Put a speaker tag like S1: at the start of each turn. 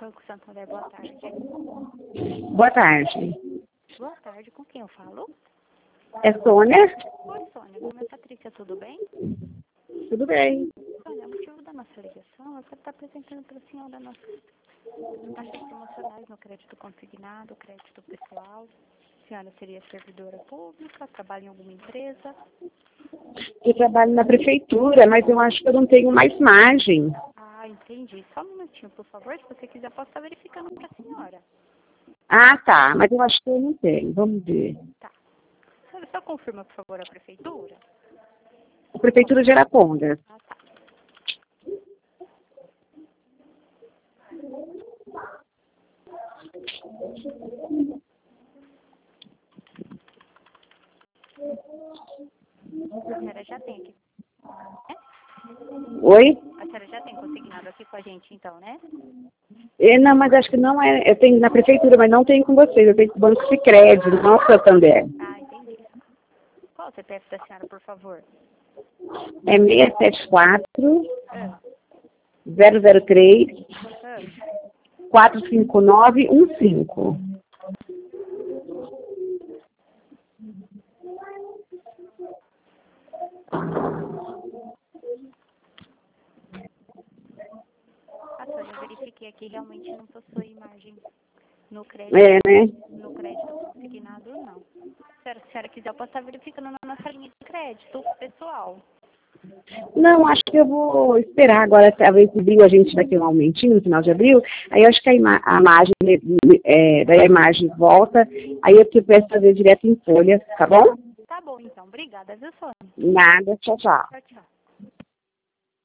S1: Banco Santander, boa tarde.
S2: Boa tarde.
S1: Boa tarde, com quem eu falo?
S2: É Sônia?
S1: Oi, Sônia, meu nome é Patrícia, tudo bem?
S2: Tudo bem.
S1: Sônia, o motivo da nossa ligação é que eu estou apresentando para a senhora nossas taxas promocionais no crédito consignado, crédito pessoal. A senhora seria servidora pública, trabalha em alguma empresa?
S2: Eu trabalho na prefeitura, mas eu acho que eu não tenho mais margem.
S1: Ah, entendi. Só um minutinho, por favor, se você quiser, posso estar verificando para a senhora.
S2: Ah, tá. Mas eu acho que eu não tenho. Vamos ver.
S1: Tá. A senhora só confirma, por favor, a prefeitura?
S2: A prefeitura de Arapongas.
S1: Ah, tá. A senhora já tem aqui, né?
S2: Oi?
S1: A senhora já tem consignado aqui com a gente, então, né?
S2: Não, mas acho que não é. Eu tenho na prefeitura, mas não tenho com vocês. Eu tenho com o Banco Sicredi, não Santander.
S1: Ah, entendi. Qual o CPF da senhora, por favor?
S2: É 674
S1: Ah,
S2: 003
S1: ah.
S2: 45915.
S1: Ah, Sônia, eu verifiquei aqui, realmente não possui margem no
S2: É, né?
S1: crédito consignado, não. Se a senhora quiser, eu posso estar verificando na nossa linha de crédito pessoal.
S2: Não, acho que eu vou esperar agora, talvez abril a gente vai ter um aumentinho no final de abril, aí eu acho que a margem, daí a margem volta, aí eu peço fazer direto em folha, tá bom?
S1: Tá bom, então. Obrigada, viu, Sônia?
S2: Nada, tchau, tchau.
S1: Tchau, tchau.